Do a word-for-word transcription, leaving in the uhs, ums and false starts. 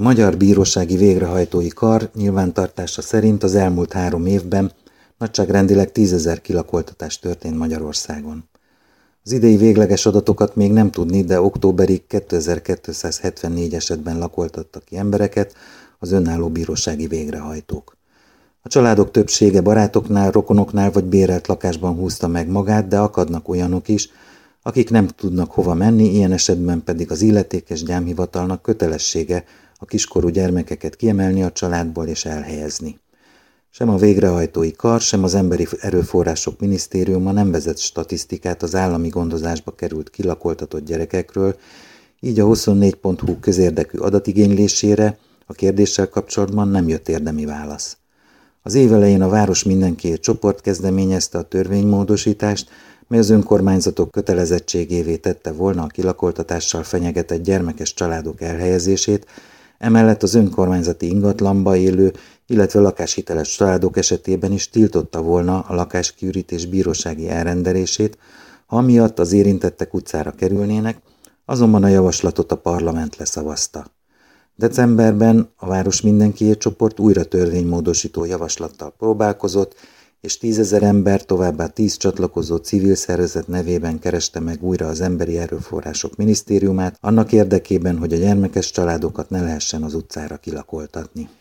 A Magyar Bírósági Végrehajtói Kar nyilvántartása szerint az elmúlt három évben nagyságrendileg tízezer kilakoltatás történt Magyarországon. Az idei végleges adatokat még nem tudni, de októberig kétezer-kétszázhetvennégy esetben lakoltattak ki embereket az önálló bírósági végrehajtók. A családok többsége barátoknál, rokonoknál vagy bérelt lakásban húzta meg magát, de akadnak olyanok is, akik nem tudnak hova menni, ilyen esetben pedig az illetékes gyámhivatalnak kötelessége a kiskorú gyermekeket kiemelni a családból és elhelyezni. Sem a végrehajtói kar, sem az Emberi Erőforrások Minisztériuma nem vezet statisztikát az állami gondozásba került kilakoltatott gyerekekről, így a huszonnégy pont hu közérdekű adatigénylésére a kérdéssel kapcsolatban nem jött érdemi válasz. Az év elején a Város Mindenkiért csoport kezdeményezte a törvénymódosítást, mely az önkormányzatok kötelezettségévé tette volna a kilakoltatással fenyegetett gyermekes családok elhelyezését, emellett az önkormányzati ingatlanba élő, illetve lakáshiteles családok esetében is tiltotta volna a lakáskiürítés bírósági elrendelését, ha amiatt az érintettek utcára kerülnének, azonban a javaslatot a parlament leszavazta. Decemberben a Város Mindenkiért csoport újra törvénymódosító javaslattal próbálkozott, és tízezer ember, továbbá tíz csatlakozó civil szervezet nevében kereste meg újra az Emberi Erőforrások Minisztériumát, annak érdekében, hogy a gyermekes családokat ne lehessen az utcára kilakoltatni.